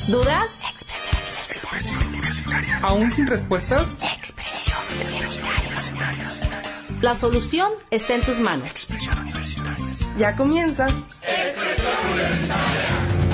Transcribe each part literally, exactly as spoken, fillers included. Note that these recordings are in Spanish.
¿Dudas? Expresión universitaria. ¿Aún sin respuestas? Expresión universitaria. La solución está en tus manos. Expresión universitaria. Ya comienza. Expresión universitaria.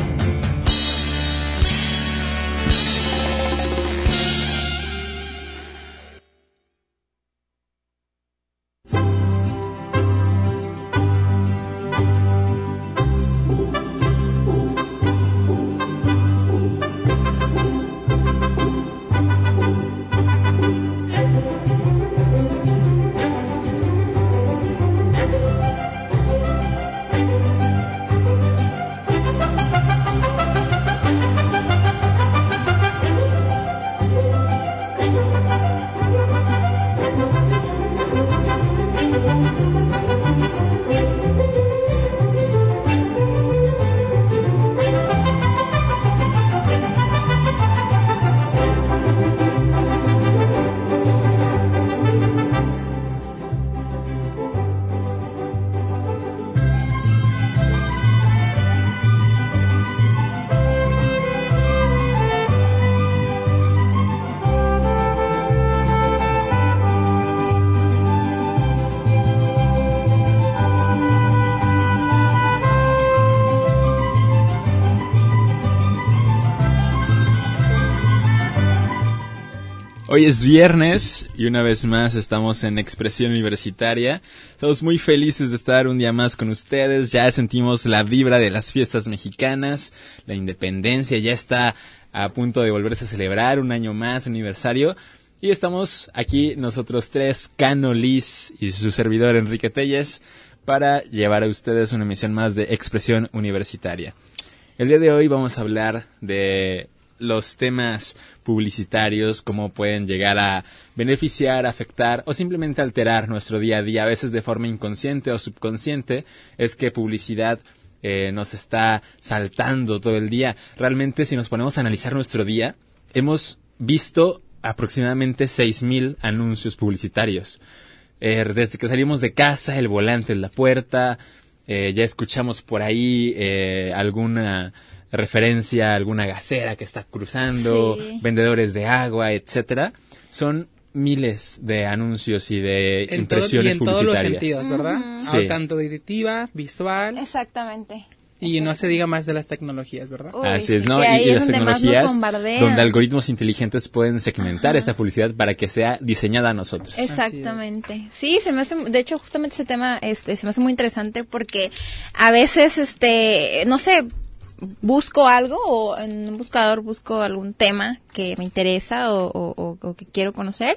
Hoy es viernes y una vez más estamos en Expresión Universitaria. Estamos muy felices de estar un día más con ustedes. Ya sentimos la vibra de las fiestas mexicanas. La independencia ya está a punto de volverse a celebrar, un año más, aniversario. Y estamos aquí nosotros tres, Cano, Liz y su servidor Enrique Telles, para llevar a ustedes una emisión más de Expresión Universitaria. El día de hoy vamos a hablar de los temas publicitarios, cómo pueden llegar a beneficiar, afectar o simplemente alterar nuestro día a día, a veces de forma inconsciente o subconsciente. Es que publicidad eh, nos está saltando todo el día. Realmente, si nos ponemos a analizar nuestro día, hemos visto aproximadamente seis mil anuncios publicitarios. Eh, desde que salimos de casa, el volante en la puerta, eh, ya escuchamos por ahí eh, alguna referencia a alguna gasera que está cruzando, sí, vendedores de agua, etcétera. Son miles de anuncios y de en impresiones todo, y en publicitarias. todos los sentidos, ¿verdad? Uh-huh. Sí. Tanto auditiva, visual. Exactamente. Y no se diga más de las tecnologías, ¿verdad? Uy, así es, ¿no? Y, y, y las donde tecnologías donde algoritmos inteligentes pueden segmentar Ajá. esta publicidad para que sea diseñada a nosotros. Exactamente. Sí, se me hace, de hecho, justamente ese tema este se me hace muy interesante porque a veces este, no sé, busco algo o en un buscador busco algún tema que me interesa o, o, o que quiero conocer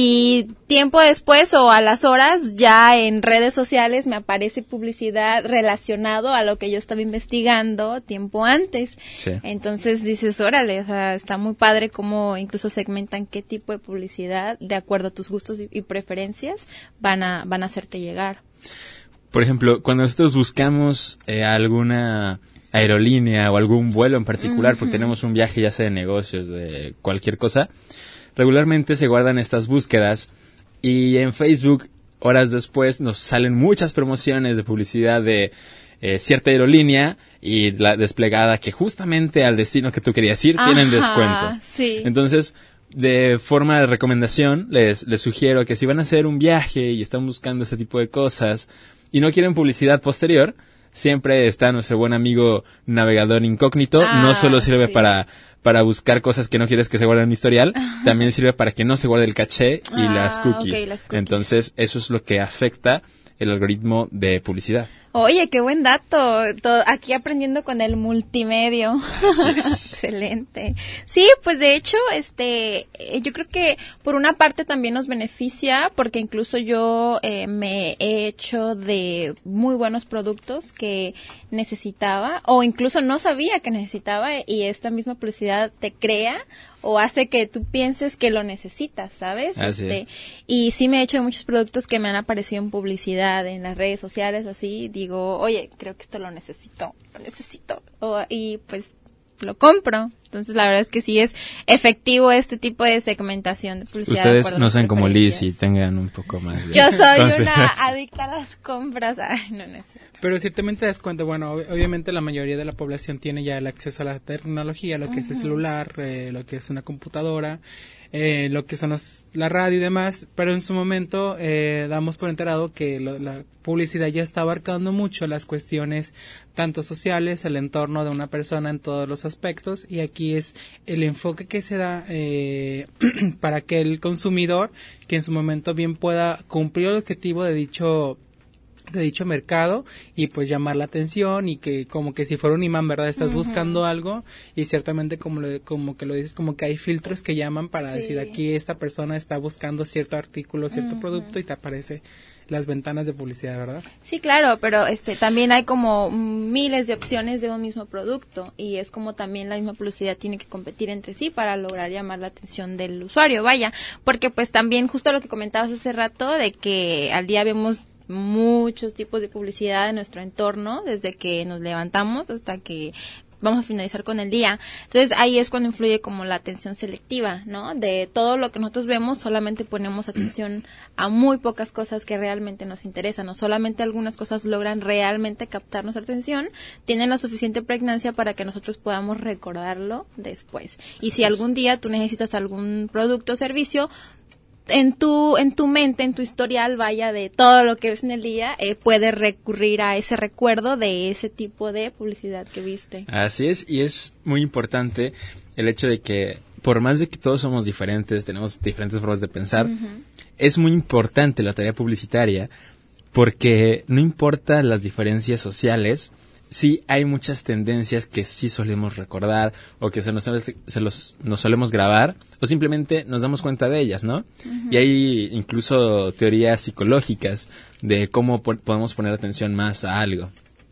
y tiempo después o a las horas ya en redes sociales me aparece publicidad relacionado a lo que yo estaba investigando tiempo antes. Sí. Entonces dices, órale, o sea, está muy padre cómo incluso segmentan qué tipo de publicidad de acuerdo a tus gustos y, y preferencias van a van a hacerte llegar. Por ejemplo, cuando nosotros buscamos eh, alguna aerolínea o algún vuelo en particular, uh-huh, porque tenemos un viaje ya sea de negocios, de cualquier cosa, regularmente se guardan estas búsquedas y en Facebook, horas después, nos salen muchas promociones de publicidad de eh, cierta aerolínea y la desplegada que justamente al destino que tú querías ir tienen Ajá, descuento. Sí. Entonces, de forma de recomendación, les, les sugiero que si van a hacer un viaje y están buscando este tipo de cosas y no quieren publicidad posterior, siempre está nuestro buen amigo navegador incógnito. Ah, no solo sirve sí. para para buscar cosas que no quieres que se guarden en historial, Ajá. también sirve para que no se guarde el caché y ah, las, cookies. Okay, las cookies. Entonces, eso es lo que afecta el algoritmo de publicidad. Oye, qué buen dato. Todo, aquí aprendiendo con el multimedio. Excelente. Sí, pues de hecho, este, yo creo que por una parte también nos beneficia, porque incluso yo eh, me he hecho de muy buenos productos que necesitaba, o incluso no sabía que necesitaba, y esta misma publicidad te crea o hace que tú pienses que lo necesitas, ¿sabes? Así este, es. Y sí me he hecho de muchos productos que me han aparecido en publicidad, en las redes sociales o así, digo, oye, creo que esto lo necesito, lo necesito, o, y pues lo compro. Entonces, la verdad es que sí es efectivo este tipo de segmentación de publicidad. Ustedes no sean como Liz y tengan un poco más de... Yo soy Entonces... una adicta a las compras. Ay, no, no es cierto. Pero ciertamente te das cuenta, bueno, ob- obviamente la mayoría de la población tiene ya el acceso a la tecnología, lo que uh-huh. es el celular, eh, lo que es una computadora, eh, lo que son los, la radio y demás, pero en su momento eh, damos por enterado que lo, la publicidad ya está abarcando mucho las cuestiones tanto sociales, el entorno de una persona en todos los aspectos, y aquí es el enfoque que se da eh, para que el consumidor, que en su momento bien pueda cumplir el objetivo de dicho de dicho mercado y pues llamar la atención, y que como que si fuera un imán, ¿verdad? Estás uh-huh. buscando algo y ciertamente como lo, como que lo dices, como que hay filtros que llaman para sí. decir aquí esta persona está buscando cierto artículo, cierto uh-huh. producto, y te aparece las ventanas de publicidad, ¿verdad? Sí, claro, pero este también hay como miles de opciones de un mismo producto, y es como también la misma publicidad tiene que competir entre sí para lograr llamar la atención del usuario, vaya, porque pues también justo lo que comentabas hace rato de que al día vemos muchos tipos de publicidad en nuestro entorno, desde que nos levantamos hasta que vamos a finalizar con el día. Entonces ahí es cuando influye como la atención selectiva, ¿no? De todo lo que nosotros vemos, solamente ponemos atención a muy pocas cosas que realmente nos interesan, o solamente algunas cosas logran realmente captar nuestra atención, tienen la suficiente pregnancia para que nosotros podamos recordarlo después. Y si algún día tú necesitas algún producto o servicio, en tu en tu mente, en tu historial, vaya, de todo lo que ves en el día, eh, puedes recurrir a ese recuerdo de ese tipo de publicidad que viste. Así es, y es muy importante el hecho de que, por más de que todos somos diferentes, tenemos diferentes formas de pensar, uh-huh. es muy importante la tarea publicitaria, porque no importa las diferencias sociales, sí hay muchas tendencias que sí solemos recordar, o que se nos, se los, nos solemos grabar, o simplemente nos damos cuenta de ellas, ¿no? Uh-huh. Y hay incluso teorías psicológicas de cómo po- podemos poner atención más a algo,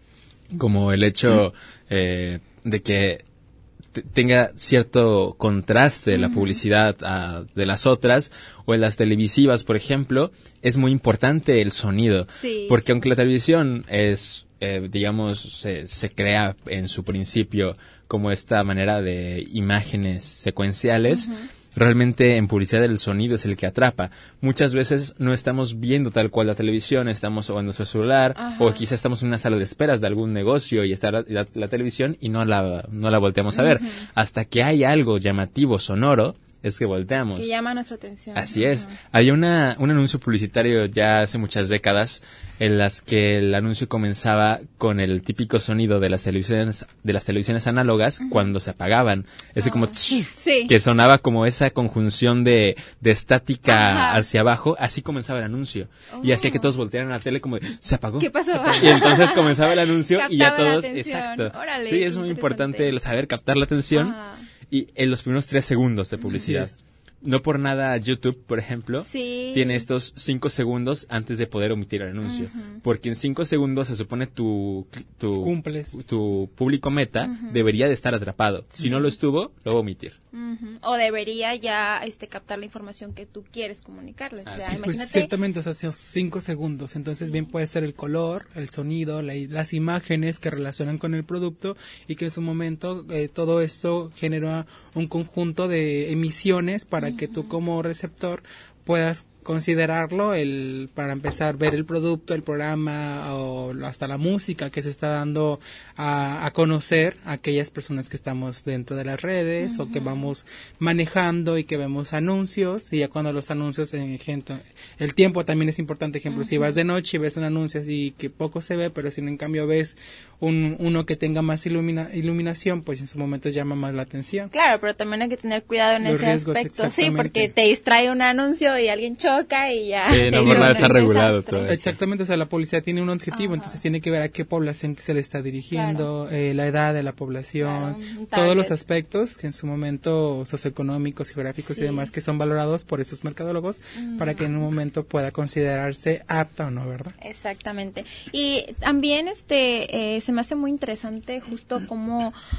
como el hecho eh, de que t- tenga cierto contraste uh-huh. la publicidad a, de las otras, o en las televisivas, por ejemplo, es muy importante el sonido, sí. porque aunque la televisión es... Eh, digamos, se, se crea en su principio como esta manera de imágenes secuenciales, uh-huh. realmente en publicidad el sonido es el que atrapa. Muchas veces no estamos viendo tal cual la televisión, estamos o en nuestro celular, uh-huh. o quizás estamos en una sala de esperas de algún negocio y está la, la, la televisión y no la, no la volteamos a ver. Uh-huh. Hasta que hay algo llamativo, sonoro, es que volteamos. Que llama nuestra atención. Así uh-huh. es. Hay una, un anuncio publicitario ya hace muchas décadas en las que el anuncio comenzaba con el típico sonido de las televisiones de las televisiones análogas uh-huh. cuando se apagaban. Ese oh. como tsh, sí. que sonaba como esa conjunción de, de estática Ajá. hacia abajo. Así comenzaba el anuncio. Oh. Y hacía que todos voltearan a la tele como de, se apagó. ¿Qué pasó? Apagó. Y entonces comenzaba el anuncio y ya Captaba todos... la atención. Exacto. Órale, sí, es muy importante el saber captar la atención. Ajá. Y en los primeros tres segundos de publicidad. Sí, no por nada YouTube, por ejemplo, sí. tiene estos cinco segundos antes de poder omitir el anuncio. Uh-huh. Porque en cinco segundos se supone tu tu, Cumples. tu público meta uh-huh. debería de estar atrapado. Si sí. no lo estuvo, lo va a omitir. Uh-huh. O debería ya este captar la información que tú quieres comunicarle. Ah, o sea, sí. imagínate... Pues ciertamente, o sea, esos cinco segundos. Entonces, bien puede ser el color, el sonido, la, las imágenes que relacionan con el producto, y que en su momento eh, todo esto genera un conjunto de emisiones para uh-huh. que tú como receptor puedas considerarlo, el para empezar ver el producto, el programa o hasta la música que se está dando a, a conocer a aquellas personas que estamos dentro de las redes uh-huh. o que vamos manejando y que vemos anuncios, y ya cuando los anuncios, en ejemplo, el tiempo también es importante. Ejemplo, uh-huh. si vas de noche y ves un anuncio así que poco se ve, pero si en cambio ves un, uno que tenga más ilumina, iluminación, pues en su momento llama más la atención. Claro, pero también hay que tener cuidado en los ese riesgos, aspecto, sí, porque te distrae un anuncio y alguien choca y ya. Sí, no por nada está regulado todo esto. Exactamente, o sea, la publicidad tiene un objetivo, Ajá. entonces tiene que ver a qué población se le está dirigiendo, claro. eh, la edad de la población, claro, todos los aspectos que en su momento socioeconómicos, geográficos sí. y demás que son valorados por esos mercadólogos mm. para que en un momento pueda considerarse apta o no, ¿verdad? Exactamente. Y también este eh, se me hace muy interesante justo cómo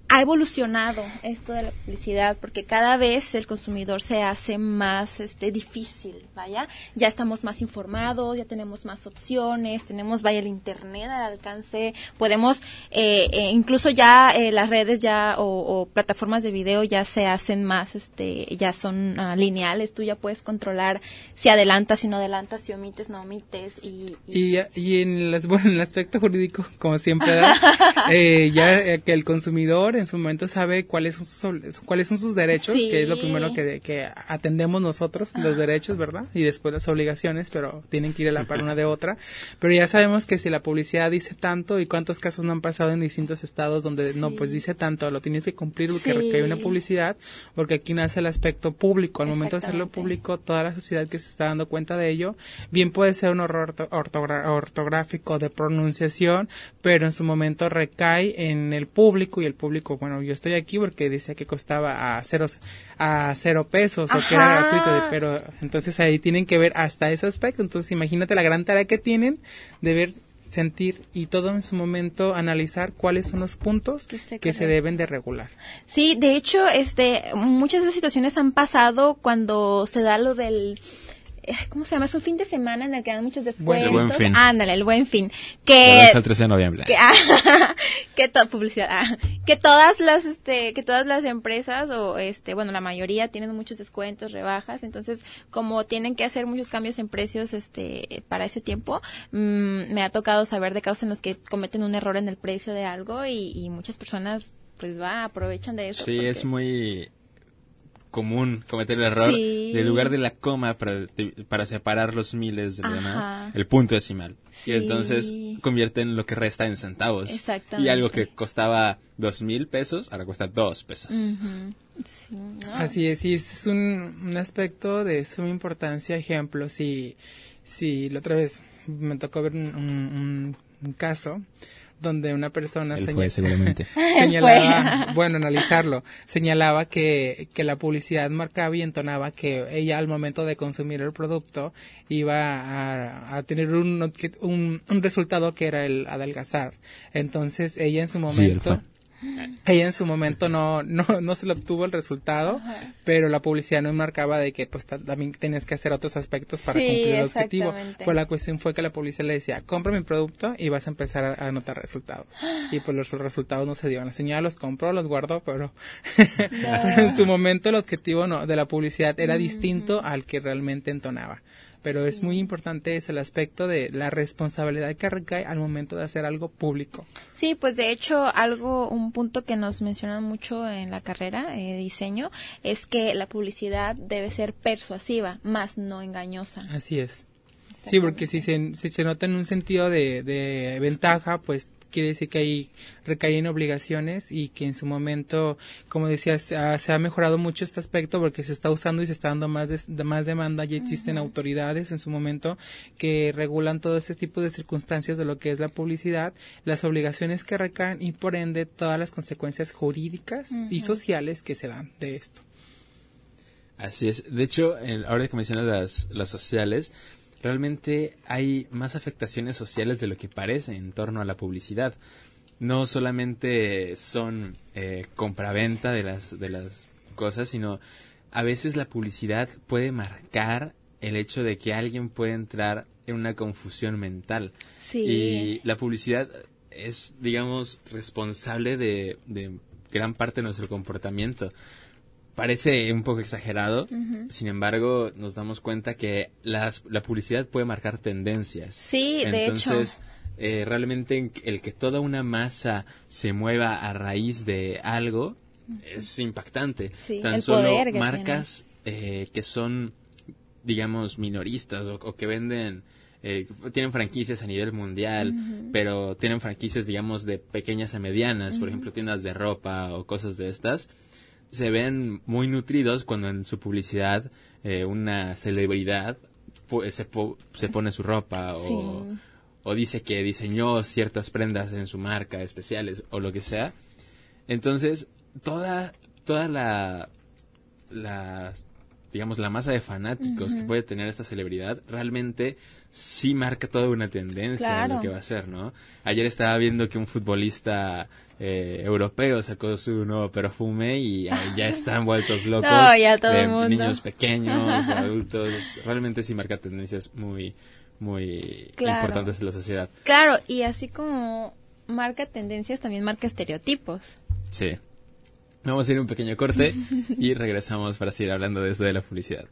ha evolucionado esto de la publicidad porque cada vez el consumidor se hace más este difícil, vaya, ya estamos más informados, ya tenemos más opciones, tenemos vaya el internet al alcance, podemos eh, eh, incluso ya eh, las redes ya o, o plataformas de video ya se hacen más este ya son uh, lineales, tú ya puedes controlar si adelantas, si no adelantas, si omites, no omites y y, y, y en, las, bueno, en el aspecto jurídico, como siempre da, eh, ya eh, que el consumidor en su momento sabe cuáles son sus, cuáles son sus derechos, sí. que es lo primero que, que atendemos nosotros, los derechos, ¿verdad? Y después las obligaciones, pero tienen que ir a la par una de otra. Pero ya sabemos que si la publicidad dice tanto, y cuántos casos no han pasado en distintos estados donde sí. no, pues dice tanto, lo tienes que cumplir porque sí. hay una publicidad, porque aquí nace el aspecto público. Al momento de hacerlo público, toda la sociedad que se está dando cuenta de ello, bien puede ser un error ortogra- ortográfico de pronunciación, pero en su momento recae en el público y el público, bueno, yo estoy aquí porque decía que costaba a cero, a cero pesos Ajá. o que era gratuito, pero entonces ahí tienen que ver hasta ese aspecto. Entonces imagínate la gran tarea que tienen de ver, sentir y todo en su momento analizar cuáles son los puntos que, que se deben de regular. Sí, de hecho, este, muchas de las situaciones han pasado cuando se da lo del ¿cómo se llama? Es un fin de semana en el que dan muchos descuentos. El Buen Fin. Ándale, el Buen Fin. Que es el trece de noviembre. Que, ah, que to, publicidad. Ah, que todas las este que todas las empresas o este, bueno, la mayoría tienen muchos descuentos, rebajas, entonces como tienen que hacer muchos cambios en precios este para ese tiempo, mmm, me ha tocado saber de casos en los que cometen un error en el precio de algo y, y muchas personas pues va, aprovechan de eso. Sí, porque... es muy común cometer el error sí. del lugar de la coma para, para separar los miles de los demás, el punto decimal. Sí. Y entonces convierten lo que resta en centavos. Exactamente. Y algo que costaba dos mil pesos, ahora cuesta dos pesos. Uh-huh. Sí, no. Así es, y es un, un aspecto de suma importancia. Ejemplo, si, si la otra vez me tocó ver un, un, un caso donde una persona Él señal... fue, seguramente. señalaba, bueno, analizarlo, señalaba que, que la publicidad marcaba y entonaba que ella al momento de consumir el producto iba a, a tener un, un, un resultado que era el adelgazar. Entonces ella en su momento... Sí, él fue. Ella en su momento no no no se lo obtuvo el resultado, Ajá. pero la publicidad no marcaba de que pues también tenías que hacer otros aspectos para sí, cumplir el objetivo. Pues la cuestión fue que la publicidad le decía, compra mi producto y vas a empezar a, a notar resultados. Y pues los resultados no se dieron. La señora los compró, los guardó, pero, pero en su momento el objetivo no de la publicidad era uh-huh. distinto al que realmente entonaba. Pero sí. es muy importante es el aspecto de la responsabilidad que recae al momento de hacer algo público. Sí, pues de hecho algo, un punto que nos mencionan mucho en la carrera de eh, diseño es que la publicidad debe ser persuasiva, más no engañosa. Así es. Sí, porque si se, si se nota en un sentido de, de ventaja, pues quiere decir que ahí recaen obligaciones y que en su momento, como decías, se ha, se ha mejorado mucho este aspecto porque se está usando y se está dando más de, de más demanda. Ya existen uh-huh. autoridades en su momento que regulan todo ese tipo de circunstancias de lo que es la publicidad, las obligaciones que recaen y por ende todas las consecuencias jurídicas uh-huh. y sociales que se dan de esto. Así es. De hecho, el, ahora que mencionas las, las sociales, realmente hay más afectaciones sociales de lo que parece en torno a la publicidad. No solamente son eh, compraventa de las de las cosas, sino a veces la publicidad puede marcar el hecho de que alguien puede entrar en una confusión mental. Sí. Y la publicidad es, digamos, responsable de, de gran parte de nuestro comportamiento. Parece un poco exagerado, uh-huh. sin embargo, nos damos cuenta que las, la publicidad puede marcar tendencias. Sí, Entonces, de hecho. Entonces, eh, realmente el que toda una masa se mueva a raíz de algo uh-huh. es impactante. Sí, Tan el solo poder que marcas eh, que son, digamos, minoristas o, o que venden... Eh, tienen franquicias a nivel mundial, uh-huh. pero tienen franquicias, digamos, de pequeñas a medianas, uh-huh. por ejemplo, tiendas de ropa o cosas de estas. Se ven muy nutridos cuando en su publicidad eh, una celebridad pu- se, po- se pone su ropa sí. o, o dice que diseñó ciertas prendas en su marca especiales o lo que sea. Entonces, toda toda la, la digamos, la masa de fanáticos uh-huh. que puede tener esta celebridad, realmente sí marca toda una tendencia claro. en lo que va a ser, ¿no? Ayer estaba viendo que un futbolista eh, europeo sacó su nuevo perfume y ya están vueltos locos. No, ya todo de el mundo. Niños pequeños, adultos, realmente sí marca tendencias muy, muy claro. importantes en la sociedad. Claro, y así como marca tendencias, también marca estereotipos. Sí. Vamos a ir un pequeño corte y regresamos para seguir hablando de esto de la publicidad.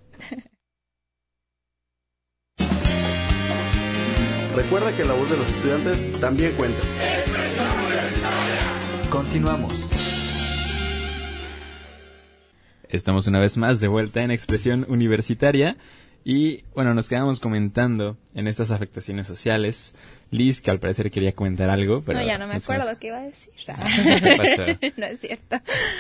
Recuerda que la voz de los estudiantes también cuenta. Continuamos. Estamos una vez más de vuelta en Expresión Universitaria. Y bueno, nos quedamos comentando en estas afectaciones sociales. Liz, que al parecer quería comentar algo, pero... No, ya no me acuerdo más... qué iba a decir. ¿Qué pasó? No es cierto.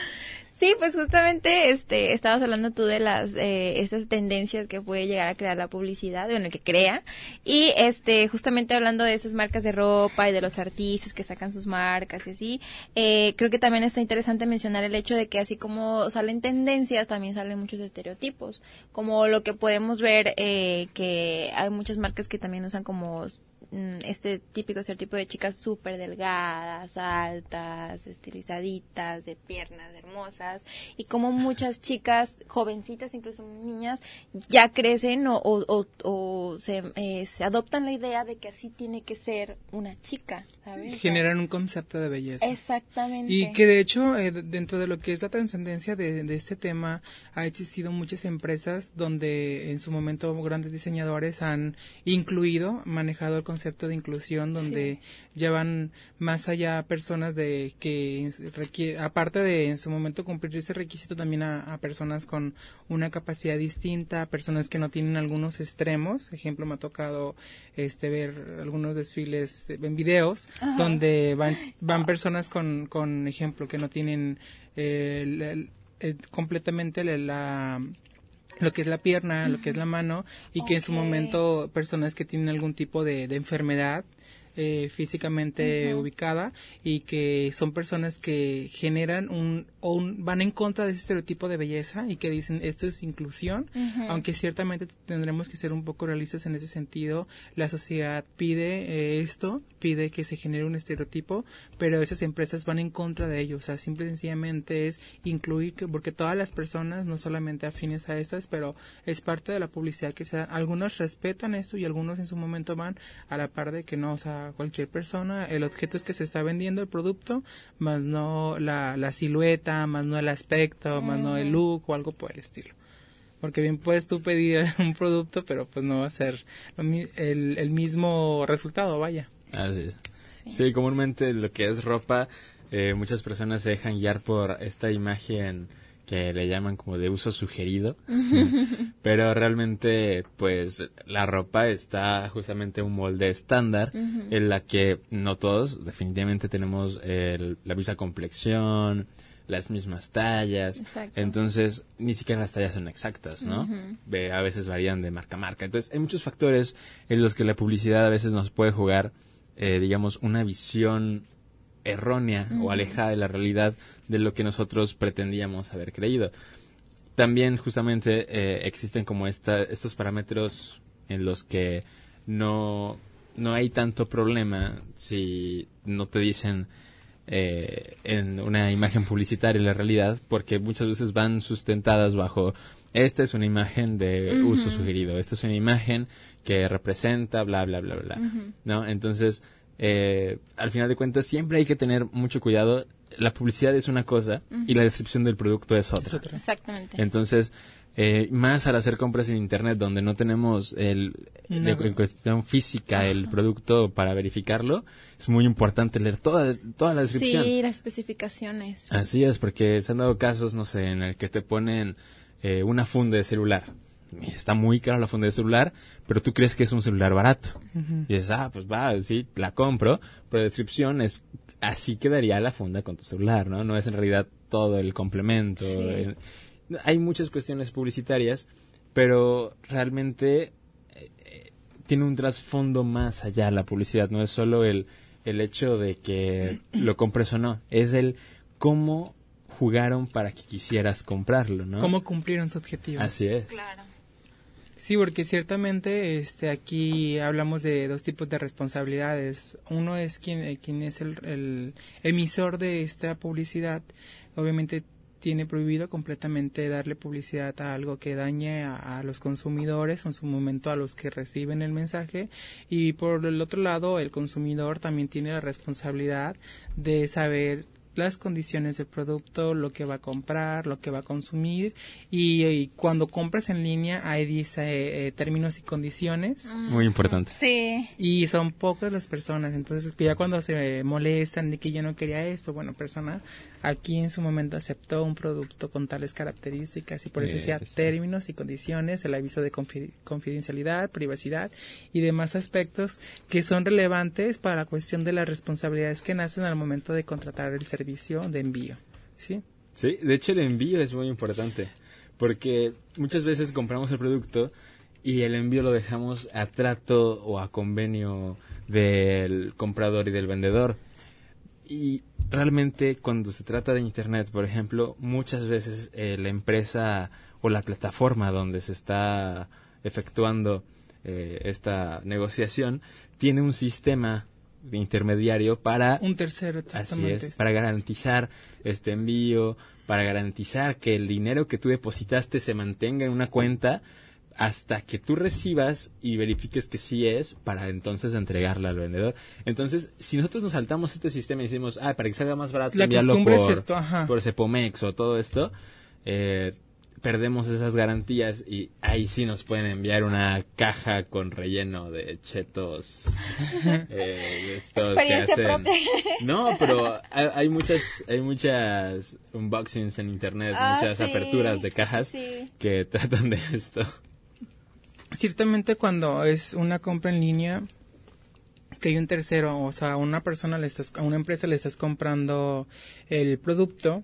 Sí, pues justamente este estabas hablando tú de las eh, estas tendencias que puede llegar a crear la publicidad, bueno, que crea, y este justamente hablando de esas marcas de ropa y de los artistas que sacan sus marcas y así, eh, creo que también está interesante mencionar el hecho de que así como salen tendencias, también salen muchos estereotipos, como lo que podemos ver eh, que hay muchas marcas que también usan como este típico estereotipo de chicas súper delgadas, altas, estilizaditas, de piernas hermosas, y como muchas chicas jovencitas, incluso niñas, ya crecen o, o, o, o se, eh, se adoptan la idea de que así tiene que ser una chica, ¿sabes? Sí, generan un concepto de belleza. Exactamente. Y que de hecho, eh, dentro de lo que es la trascendencia de, de este tema, ha existido muchas empresas donde en su momento grandes diseñadores han incluido, manejado el concepto de inclusión, donde sí. llevan más allá personas de que requiere, aparte de en su momento cumplir ese requisito, también a, a personas con una capacidad distinta, personas que no tienen algunos extremos. Ejemplo, me ha tocado este ver algunos desfiles en videos Ajá. donde van van personas con con ejemplo que no tienen eh, el, el, el, completamente la, la lo que es la pierna, uh-huh. lo que es la mano, y okay. que en su momento personas que tienen algún tipo de, de enfermedad eh, físicamente uh-huh. ubicada, y que son personas que generan un, o un, van en contra de ese estereotipo de belleza y que dicen esto es inclusión, uh-huh. aunque ciertamente tendremos que ser un poco realistas en ese sentido. La sociedad pide eh, esto, pide que se genere un estereotipo, pero esas empresas van en contra de ello. O sea, simple y sencillamente es incluir, que, porque todas las personas, no solamente afines a estas, pero es parte de la publicidad que sea, algunos respetan esto y algunos en su momento van a la par de que no, o sea, cualquier persona, el objeto es que se está vendiendo el producto, más no la, la silueta, más no el aspecto, mm. más no el look o algo por el estilo. Porque bien puedes tú pedir un producto, pero pues no va a ser lo, el, el mismo resultado, vaya. Así es. Sí, sí, comúnmente lo que es ropa, eh, muchas personas se dejan guiar por esta imagen que le llaman como de uso sugerido, pero realmente pues la ropa está justamente en un molde estándar uh-huh. en la que no todos definitivamente tenemos el, la misma complexión, las mismas tallas. Exacto. Entonces ni siquiera las tallas son exactas, ¿no? Uh-huh. A veces varían de marca a marca. Entonces hay muchos factores en los que la publicidad a veces nos puede jugar, eh, digamos, una visión errónea uh-huh. o alejada de la realidad de lo que nosotros pretendíamos haber creído. También justamente eh, existen como esta, estos parámetros en los que no, no hay tanto problema si no te dicen eh, en una imagen publicitaria la realidad, porque muchas veces van sustentadas bajo esta es una imagen de uh-huh. uso sugerido, esta es una imagen que representa bla bla bla bla, uh-huh. ¿no? Entonces Eh, al final de cuentas siempre hay que tener mucho cuidado. La publicidad es una cosa uh-huh. y la descripción del producto es otra. Es otra. Exactamente. Entonces, eh, más al hacer compras en internet donde no tenemos el no. de, en cuestión física uh-huh. el producto para verificarlo, es muy importante leer toda toda la descripción. Sí, las especificaciones. Así es, porque se han dado casos, no sé, en el que te ponen eh, una funda de celular. Está muy caro la funda de celular, pero tú crees que es un celular barato. Uh-huh. Y dices, ah, pues va, sí, la compro, pero la descripción es, así quedaría la funda con tu celular, ¿no? No es en realidad todo el complemento. Sí. Eh, hay muchas cuestiones publicitarias, pero realmente eh, tiene un trasfondo más allá la publicidad. No es solo el, el hecho de que lo compres o no, es el cómo jugaron para que quisieras comprarlo, ¿no? ¿Cómo cumplieron su objetivo? Así es. Claro. Sí, porque ciertamente este aquí hablamos de dos tipos de responsabilidades. Uno es quien, quien es el, el emisor de esta publicidad. Obviamente tiene prohibido completamente darle publicidad a algo que dañe a, a los consumidores, o en su momento a los que reciben el mensaje. Y por el otro lado, el consumidor también tiene la responsabilidad de saber las condiciones del producto, lo que va a comprar, lo que va a consumir, y, y cuando compras en línea ahí dice eh, términos y condiciones. Muy importante. Sí. Y son pocas las personas, entonces ya cuando se molestan de que yo no quería esto, bueno, persona aquí en su momento aceptó un producto con tales características y por eso decía sí. términos y condiciones, el aviso de confi- confidencialidad, privacidad y demás aspectos que son relevantes para la cuestión de las responsabilidades que nacen al momento de contratar el servicio de envío, ¿sí? Sí, de hecho el envío es muy importante porque muchas veces compramos el producto y el envío lo dejamos a trato o a convenio del comprador y del vendedor. Y realmente cuando se trata de internet, por ejemplo, muchas veces eh, la empresa o la plataforma donde se está efectuando eh, esta negociación tiene un sistema de intermediario para un tercero, exactamente. Así es, para garantizar este envío, para garantizar que el dinero que tú depositaste se mantenga en una cuenta hasta que tú recibas y verifiques que sí es, para entonces entregarla al vendedor. Entonces, si nosotros nos saltamos este sistema y decimos, ah, para que salga más barato, la enviarlo costumbre por, es esto, ajá. por Cepomex o todo esto, eh, perdemos esas garantías y ahí sí nos pueden enviar una caja con relleno de chetos. eh, estos Experiencia que hacen... propia. No, pero hay, hay muchas hay muchas unboxings en internet, Ah, muchas sí, aperturas de cajas sí, sí. que tratan de esto. Ciertamente cuando es una compra en línea que hay un tercero, o sea, a una persona le estás, a una empresa le estás comprando el producto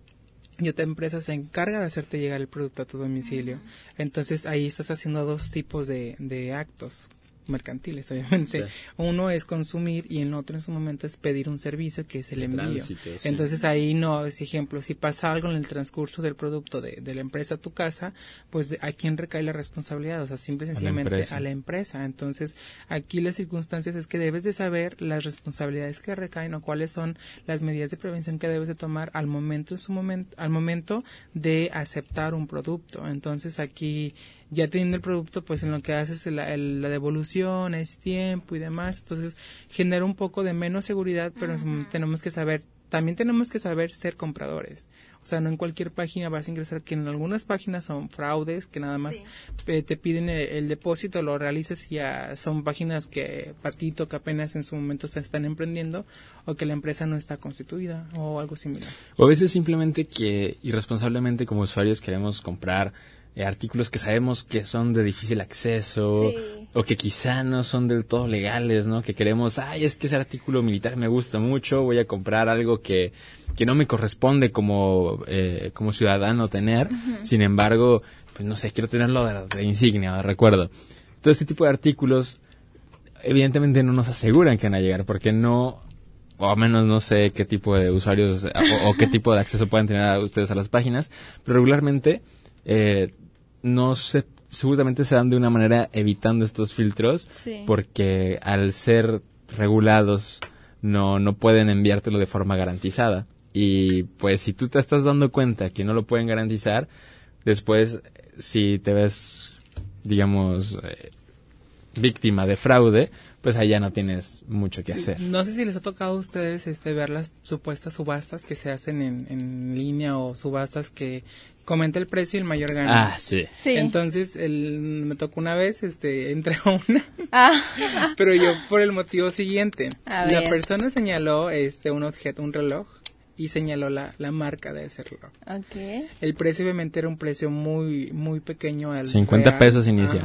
y otra empresa se encarga de hacerte llegar el producto a tu domicilio. Entonces ahí estás haciendo dos tipos de, de actos mercantiles, obviamente. Sí. Uno es consumir y el otro en su momento es pedir un servicio que es el De envío. tránsito, sí. Entonces ahí no es ejemplo, si pasa algo en el transcurso del producto de, de la empresa a tu casa, pues de, ¿a quién recae la responsabilidad? O sea, simple y sencillamente a la, a la empresa. Entonces aquí las circunstancias es que debes de saber las responsabilidades que recaen o cuáles son las medidas de prevención que debes de tomar al momento en su momento, al momento de aceptar un producto. Entonces aquí ya teniendo el producto, pues en lo que haces la, el, la devolución, es tiempo y demás, entonces genera un poco de menos seguridad, pero uh-huh. tenemos que saber, también tenemos que saber ser compradores. O sea, no en cualquier página vas a ingresar, que en algunas páginas son fraudes, que nada más sí. eh, te piden el, el depósito, lo realizas y ya son páginas que, patito, que apenas en su momento se están emprendiendo o que la empresa no está constituida o algo similar. O a veces simplemente que irresponsablemente como usuarios queremos comprar Eh, artículos que sabemos que son de difícil acceso sí. o que quizá no son del todo legales, ¿no? Que queremos, ay, es que ese artículo militar me gusta mucho, voy a comprar algo que, que no me corresponde como, eh, como ciudadano tener, uh-huh. sin embargo, pues no sé, quiero tenerlo de, de insignia, de recuerdo. Todo este tipo de artículos evidentemente no nos aseguran que van a llegar, porque no, o al menos no sé qué tipo de usuarios o, o qué tipo de acceso pueden tener a ustedes a las páginas, pero regularmente eh, no se, seguramente se dan de una manera evitando estos filtros, sí. porque al ser regulados no, no pueden enviártelo de forma garantizada. Y pues si tú te estás dando cuenta que no lo pueden garantizar, después si te ves, digamos, eh, víctima de fraude, pues allá no tienes mucho que sí, hacer. No sé si les ha tocado a ustedes este ver las supuestas subastas que se hacen en, en línea o subastas que comenta el precio y el mayor gana. Ah, sí. sí. Entonces, el, me tocó una vez, este, entré a una, ah. pero yo por el motivo siguiente. A la ver. persona señaló este un objeto, un reloj, y señaló la, la marca de ese reloj. Okay. El precio obviamente era un precio muy muy pequeño al cincuenta real. pesos inicial.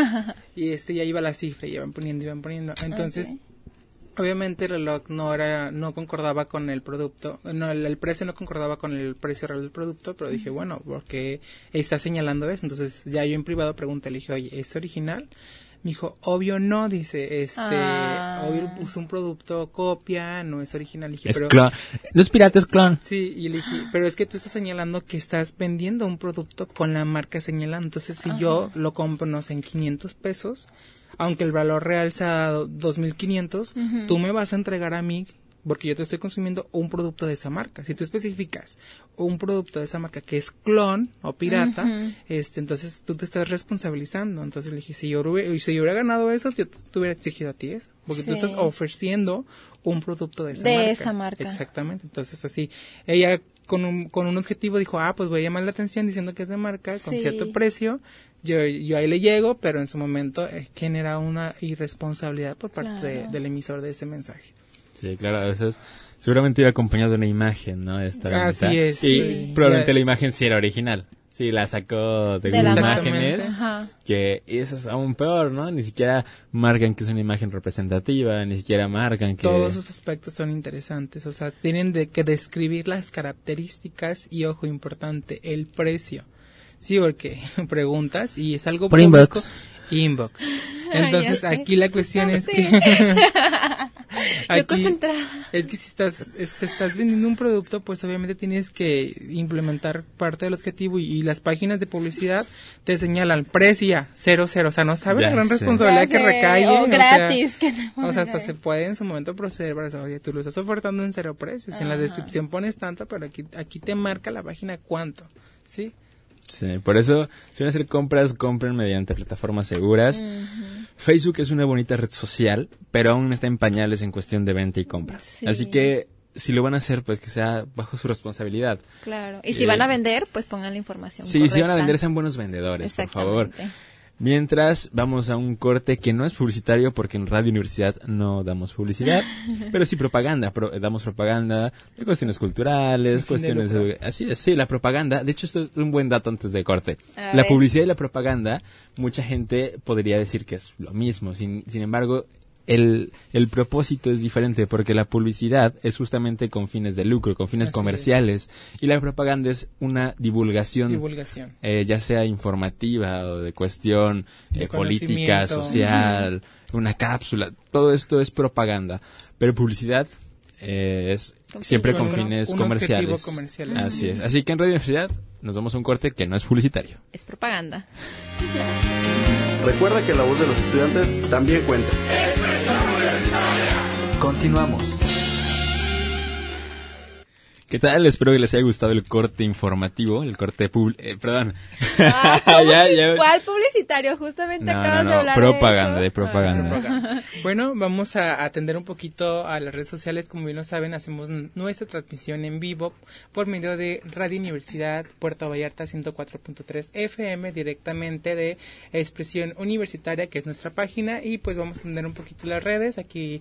Y este ya iba la cifra, iban poniendo, iban poniendo. Entonces, okay. obviamente el reloj no era no concordaba con el producto, no el, el precio no concordaba con el precio real del producto, pero dije, bueno, porque está señalando eso. Entonces, ya yo en privado pregunté, le dije, "Oye, ¿es original?" Me dijo, obvio no, dice, este, Ah. obvio puso un producto copia, no es original. Le dije, Es pero, clon. No es pirata, es clon. sí, y le dije, pero es que tú estás señalando que estás vendiendo un producto con la marca señalando. Entonces, si Ajá. yo lo compro, no sé, en quinientos pesos, aunque el valor real sea dos mil quinientos, Ujú. tú me vas a entregar a mí, porque yo te estoy consumiendo un producto de esa marca. Si tú especificas un producto de esa marca que es clon o pirata, Ujú. este, entonces tú te estás responsabilizando. Entonces le dije, si yo hubiera, si yo hubiera ganado eso, yo te te hubiera exigido a ti eso, porque tú Sí. estás ofreciendo un producto de esa De marca. esa marca. Exactamente. Entonces así, ella con un, con un objetivo dijo, ah, pues voy a llamar la atención diciendo que es de marca, con Sí. cierto precio. Yo, yo ahí le llego, pero en su momento eh, genera una irresponsabilidad por parte Claro. de- del emisor de ese mensaje. Sí, claro, a veces seguramente iba acompañado de una imagen, ¿no? Esta Así venta. es, Y sí. probablemente Ya- la imagen sí era original. Sí, la sacó de, De la Google marca. Imágenes, Ajá. que eso es aún peor, ¿no? Ni siquiera marcan que es una imagen representativa, ni siquiera marcan que... Todos esos aspectos son interesantes, o sea, tienen de que describir las características y, ojo, importante, el precio. Sí, porque preguntas y es algo Por público. inbox. Inbox. Ay, Entonces, ya sé. aquí la cuestión es Sí. que... Yo Aquí concentrada. es que si estás, es- si estás vendiendo un producto, pues obviamente tienes que implementar parte del objetivo y, y las páginas de publicidad te señalan precio ya, cero, cero, o sea, no saben Ya la gran sé. responsabilidad Ya que sé, recae. o o gratis, sea, que te o sea, hasta pongan se ahí. puede en su momento proceder para eso, oye, tú lo estás ofertando en cero precios, en la Ajá. descripción pones tanto, pero aquí, aquí te marca la página cuánto, ¿sí? Sí, por eso, si van a hacer compras, compren mediante plataformas seguras. Ujú. Facebook es una bonita red social, pero aún está en pañales en cuestión de venta y compra. Sí. Así que, si lo van a hacer, pues que sea bajo su responsabilidad. Claro. Y si Eh, van a vender, pues pongan la información Sí, si van a correcta. vender, sean buenos vendedores, por favor. Exactamente. Mientras, vamos a un corte que no es publicitario, porque en Radio Universidad no damos publicidad, pero sí propaganda. Pro- damos propaganda de cuestiones culturales, Sin fin de cuestiones... lucro. de- así es, sí, la propaganda. De hecho, esto es un buen dato antes de corte. A La ver. publicidad y la propaganda, mucha gente podría decir que es lo mismo. Sin, sin embargo, el, el propósito es diferente, porque la publicidad es justamente con fines de lucro, con fines Así comerciales, y la propaganda es una divulgación. Divulgación. Eh, ya sea informativa o de cuestión De eh, política, conocimiento. social, una cápsula, todo esto es propaganda, pero publicidad eh, es Con siempre fines con de lucro. fines Un comerciales. objetivo comercial. Así es. Así que en Radio Universidad nos damos un corte que no es publicitario. Es propaganda. Recuerda que la voz de los estudiantes también cuenta. Continuamos. ¿Qué tal? Espero que les haya gustado el corte informativo, el corte pub... eh, perdón. Ah, ¿cómo Ya, que ya- ¿Cuál publicitario? Justamente No, acabas no, de no, hablar propaganda, de, de eso. propaganda. Ah. Propaganda. Bueno, vamos a atender un poquito a las redes sociales. Como bien lo saben, hacemos n- nuestra transmisión en vivo por medio de Radio Universidad Puerto Vallarta ciento cuatro punto tres F M, directamente de Expresión Universitaria, que es nuestra página. Y pues vamos a atender un poquito las redes. Aquí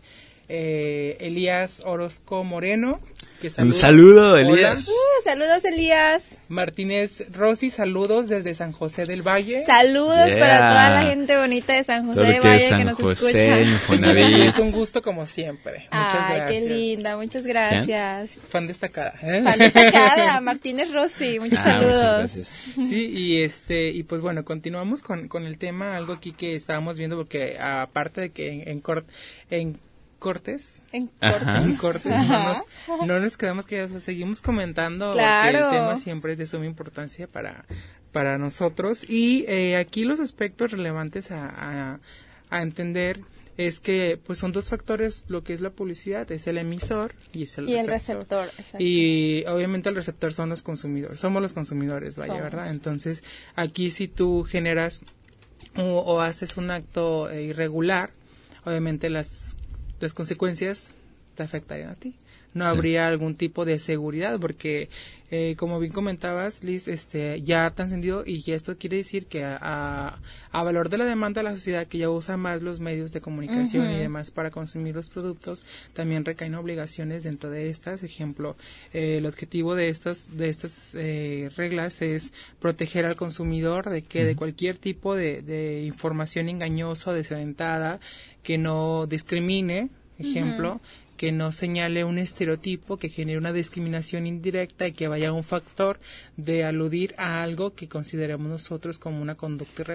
eh, Elías Orozco Moreno, que Un saluda. saludo, Hola. Elías. Uh, saludos, Elías. Martínez Rossi, saludos desde San José del Valle. Saludos Yeah. para toda la gente bonita de San José Todo de lo que Valle es que San nos José, escucha. Infonavit. Es un gusto como siempre. Muchas Ay, gracias. qué linda, muchas gracias. Fan destacada. ¿eh? Fan destacada, Martínez Rossi, muchos Ah, saludos. muchas gracias. Sí, y este y pues bueno, continuamos con, con el tema, algo aquí que estábamos viendo, porque aparte de que en, en, cor- en cortes, En Ajá. en cortes. cortes no Ajá. nos, no nos quedamos que, o sea, seguimos comentando, Claro. porque el tema siempre es de suma importancia para, para nosotros, y eh, aquí los aspectos relevantes a, a, a entender es que pues son dos factores lo que es la publicidad, es el emisor y es el Y el receptor. receptor, exacto. Y obviamente el receptor son los consumidores, somos los consumidores, vaya, Somos. ¿verdad? Entonces, aquí si tú generas o, o haces un acto eh, irregular, obviamente las, las consecuencias te afectarían a ti. No Sí. habría algún tipo de seguridad, porque eh, como bien comentabas, Liz, este, ya te han encendido, y esto quiere decir que a, a, a valor de la demanda de la sociedad, que ya usa más los medios de comunicación Ujú. y demás para consumir los productos, también recaen obligaciones dentro de estas. Ejemplo, eh, el objetivo de estas de estas eh, reglas es proteger al consumidor de que de cualquier tipo de, de información engañosa o desorientada, que no discrimine, ejemplo, que no señale un estereotipo, que genere una discriminación indirecta, y que vaya un factor de aludir a algo que consideramos nosotros como una conducta irregular.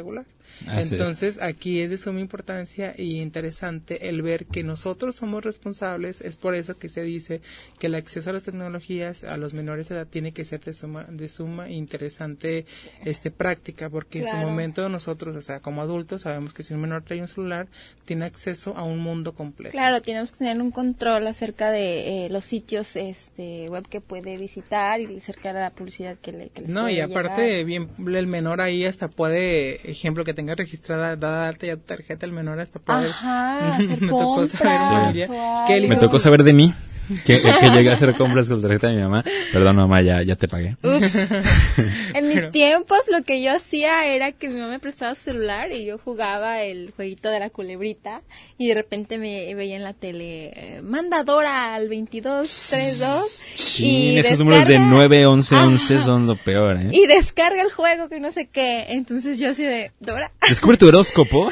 Así Entonces, es. aquí es de suma importancia y interesante el ver que nosotros somos responsables. Es por eso que se dice que el acceso a las tecnologías a los menores de edad tiene que ser de suma, de suma interesante este práctica, porque Claro. en su momento nosotros, o sea, como adultos, sabemos que si un menor trae un celular, tiene acceso a un mundo completo. Claro, tenemos que tener un control acerca de eh, los sitios este web que puede visitar y acerca de la publicidad que le que les No, puede y aparte, llegar. bien, el menor ahí hasta puede, ejemplo, que tenga registrada, dada alta ya tu tarjeta, el menor hasta puede... Ajá, hacer me tocó saber un compras día o que él algo. Me hizo tocó su- saber de mí que, que llegué a hacer compras con la tarjeta de mi mamá. Perdón, mamá, ya, ya te pagué. Ups. En mis Pero- tiempos lo que yo hacía era que mi mamá me prestaba su celular y yo jugaba el jueguito de la culebrita y de repente me veía en la tele eh, mandadora al veintidós treinta y dos Sí, y esos números de descarga- nueve, once, once Ajá. son lo peor, ¿eh? y descarga el juego que no sé qué. Entonces yo así de Dora. Descubre tu horóscopo.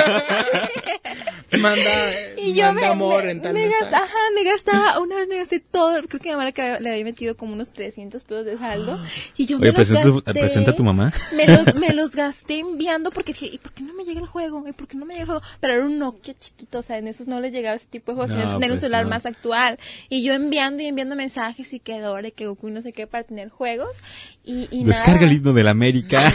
manda, Y yo manda me, amor me, en tal me mensaje. gastaba, ajá, me gastaba, una vez me gasté todo, creo que mi mamá le, cab- le había metido como unos trescientos pesos de saldo, y yo Oye, me los presenta, tu- gasté, presenta a tu mamá. Me los, me los gasté enviando porque dije, ¿y por qué no me llega el juego? ¿Y por qué no me llega el juego? Pero era un Nokia chiquito, o sea, en esos no les llegaba ese tipo de juegos, No, tenías que tener un pues celular no. más actual, y yo enviando y enviando mensajes y que Dora, y que Goku y no sé qué para tener juegos, y, y Descarga nada. el himno de la América.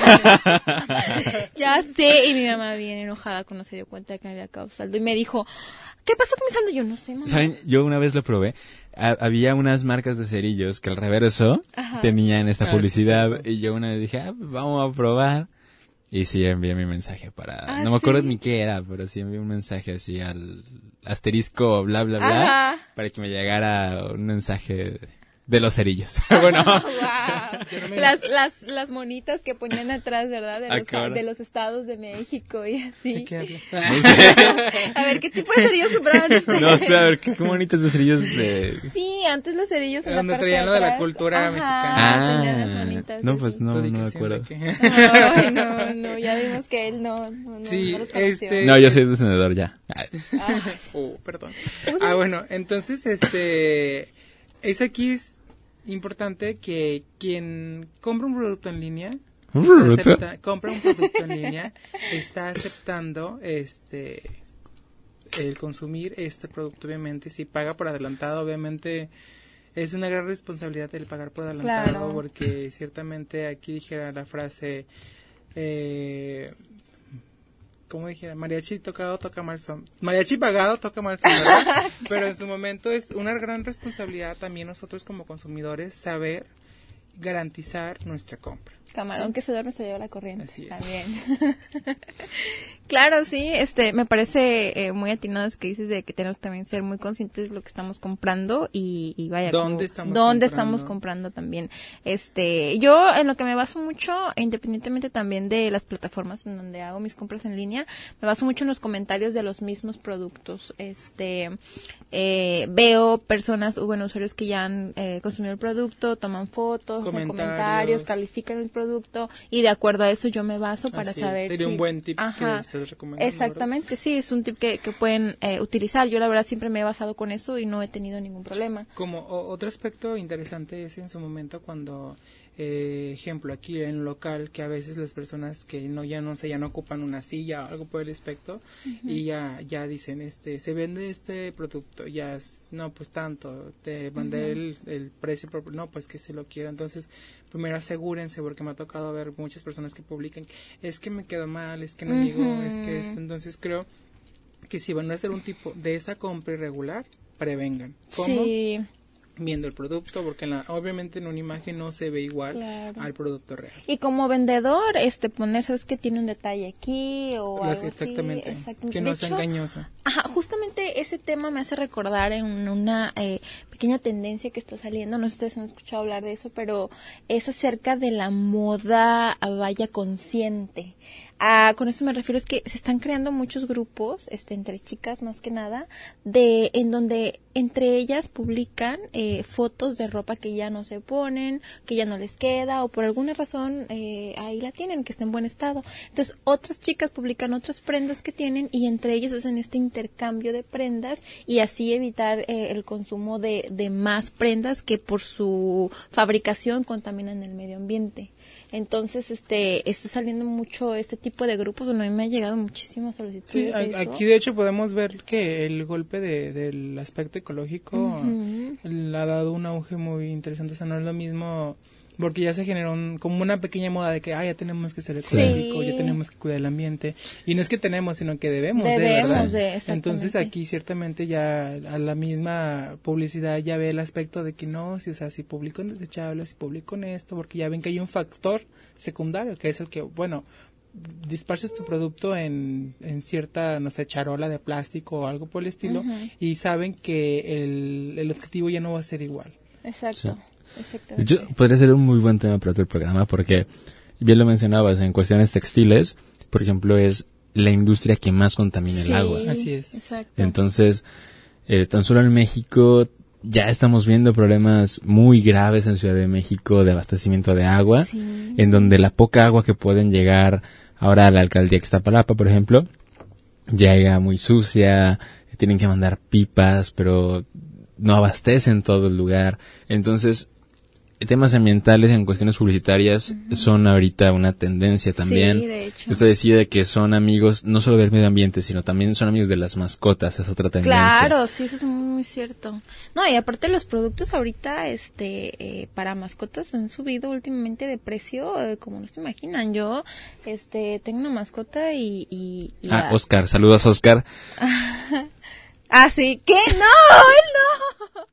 Ya sé, y mi mamá bien enojada cuando se dio cuenta de que me había acabado saldo, y me dijo, ¿qué pasó con mi saldo? Yo no sé, mamá. ¿Saben? Yo una vez lo probé. Ha- había unas marcas de cerillos que al reverso Ajá. tenían esta Ah, publicidad. sí, sí. Y yo una vez dije, ah, pues vamos a probar. Y sí, envié mi mensaje para... Ah, no me acuerdo ¿sí? ni qué era, pero sí envié un mensaje así al asterisco bla, bla, bla. Ajá. Para que me llegara un mensaje de los cerillos. Bueno, Wow. Las, las, las monitas que ponían atrás, ¿verdad? De ¿A los, qué hora? de los estados de México y así. ¿De qué hablas? no sé. A ver, ¿qué tipo de cerillos compraban ustedes? No sé, a ver, qué, qué bonitos de cerillos de... Sí, antes los cerillos en Donde la parte traían de lo de la atrás. cultura Ajá, mexicana. tenían las Ah, monitas no, así. pues no, Tú di no que me siempre acuerdo. que- Ay, no, no, ya vimos que él no, no, no, Sí, no los conoció. este- No, yo soy descendedor ya. Ay. Ay, Oh, perdón. Ah, bueno, entonces, este, es aquí es importante que quien compra un producto en línea, ¿Un está producto? acepta- compra un producto en línea, está aceptando, este, el consumir este producto, obviamente, si paga por adelantado, obviamente, es una gran responsabilidad el pagar por adelantado, Claro. porque ciertamente aquí dijera la frase, eh, como dijera, mariachi tocado toca mal son. Mariachi pagado toca mal son, ¿verdad? Pero en su momento es una gran responsabilidad también nosotros como consumidores saber garantizar nuestra compra. Camarón Sí. que se duerme se lleva la corriente. Así es. También. Claro, sí, este, me parece eh, muy atinado eso que dices de que tenemos también ser muy conscientes de lo que estamos comprando y, y vaya. ¿Dónde como- estamos ¿Dónde comprando? estamos comprando también? Este, yo en lo que me baso mucho, independientemente también de las plataformas en donde hago mis compras en línea, me baso mucho en los comentarios de los mismos productos. Este, eh, veo personas, o bueno, usuarios que ya han eh, consumido el producto, toman fotos, hacen Comentarios. comentarios, califican el producto y de acuerdo a eso yo me baso para Así es, saber sería si... un buen tip que Ajá. estás recomendando. Exactamente, sí, es un tip que, que pueden eh, utilizar. Yo la verdad siempre me he basado con eso y no he tenido ningún problema. Como o- otro aspecto interesante es en su momento cuando, eh, ejemplo, aquí en local, que a veces las personas que no ya no sé, ya no ocupan una silla o algo por el aspecto y ya ya dicen, este, se vende este producto, ya es- no pues tanto, te mandé el, el precio, por- no pues que se lo quiero, entonces primero asegúrense porque me ha tocado ver muchas personas que publican, es que me quedó mal, es que no llegó, es que esto, entonces creo que si van a hacer un tipo de esa compra irregular, prevengan. ¿Cómo? Sí, Viendo el producto, porque en la, obviamente en una imagen no se ve igual Claro. al producto real. y como vendedor, este, poner, sabes que tiene un detalle aquí o Las- algo así. exactamente, Exactamente. que De no sea hecho, engañosa. Ajá, justamente ese tema me hace recordar en una eh, pequeña tendencia que está saliendo, no sé si ustedes han escuchado hablar de eso, pero es acerca de la moda ah, vaya consciente. Ah, con eso me refiero es que se están creando muchos grupos, este, entre chicas más que nada, de en donde entre ellas publican eh, fotos de ropa que ya no se ponen, que ya no les queda o por alguna razón eh, ahí la tienen, que está en buen estado. Entonces otras chicas publican otras prendas que tienen y entre ellas hacen este intercambio de prendas y así evitar eh, el consumo de, de más prendas que por su fabricación contaminan el medio ambiente. Entonces, este, está saliendo mucho este tipo tipo de grupos. Bueno, a mí me ha llegado muchísimas solicitudes. Sí, de a, eso. aquí de hecho podemos ver que el golpe de, del aspecto ecológico Ujú. le ha dado un auge muy interesante. O sea, no es lo mismo, porque ya se generó un, como una pequeña moda de que, ah, ya tenemos que ser ecológico, Sí. ya tenemos que cuidar el ambiente. Y no es que tenemos, sino que debemos, Debemos de, ¿verdad? de, exactamente. Entonces aquí ciertamente ya a la misma publicidad ya ve el aspecto de que no, si, o sea, si publico en desechables, si publico en esto, porque ya ven que hay un factor secundario, que es el que, bueno, disparces tu producto en, en cierta, no sé, charola de plástico o algo por el estilo, Ujú. y saben que el, el objetivo ya no va a ser igual. Exacto. De Exactamente. hecho, podría ser un muy buen tema para otro programa porque, bien lo mencionabas, en cuestiones textiles, por ejemplo, es la industria que más contamina Sí, el agua. Así es. Exacto. Entonces, eh, tan solo en México ya estamos viendo problemas muy graves en Ciudad de México de abastecimiento de agua, Sí. en donde la poca agua que pueden llegar ahora a la alcaldía de Ixtapalapa, por ejemplo, llega muy sucia, tienen que mandar pipas, pero no abastecen todo el lugar. Entonces, temas ambientales en cuestiones publicitarias uh-huh. son ahorita una tendencia también. Sí, de hecho. Usted decía de que son amigos no solo del medio ambiente, sino también son amigos de las mascotas, es otra tendencia. Claro, sí, eso es muy cierto. No, y aparte los productos ahorita, este, eh, para mascotas han subido últimamente de precio, eh, como no se imaginan. Yo, este, tengo una mascota y... y, y ah, a... Oscar, saludos Oscar. Ah, sí, ¿qué? No, él no.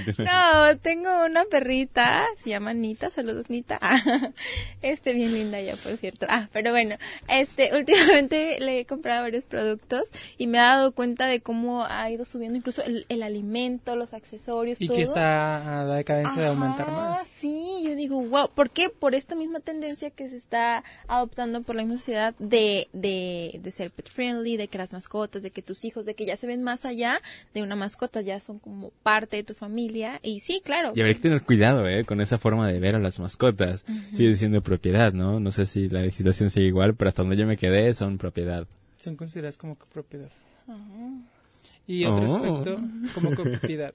No, tengo una perrita, se llama Nita, saludos Nita. Ah, este, bien linda ya, por cierto. Ah, pero bueno, este, últimamente le he comprado varios productos y me he dado cuenta de cómo ha ido subiendo incluso el, el alimento, los accesorios, y todo. que está a la decadencia Ajá, de aumentar más. Sí, yo digo, wow, ¿por qué? Por esta misma tendencia que se está adoptando por la misma sociedad de, de, de ser pet friendly, de que las mascotas, de que tus hijos, de que ya se ven más allá de una mascota, ya son como parte de tu familia. Y sí, claro. Y habría que tener cuidado, ¿eh? Con esa forma de ver a las mascotas. Uh-huh. Sigue siendo propiedad, ¿no? No sé si la legislación sigue igual, pero hasta donde yo me quedé son propiedad. Son consideradas como propiedad. Uh-huh. Y otro oh. aspecto, como propiedad.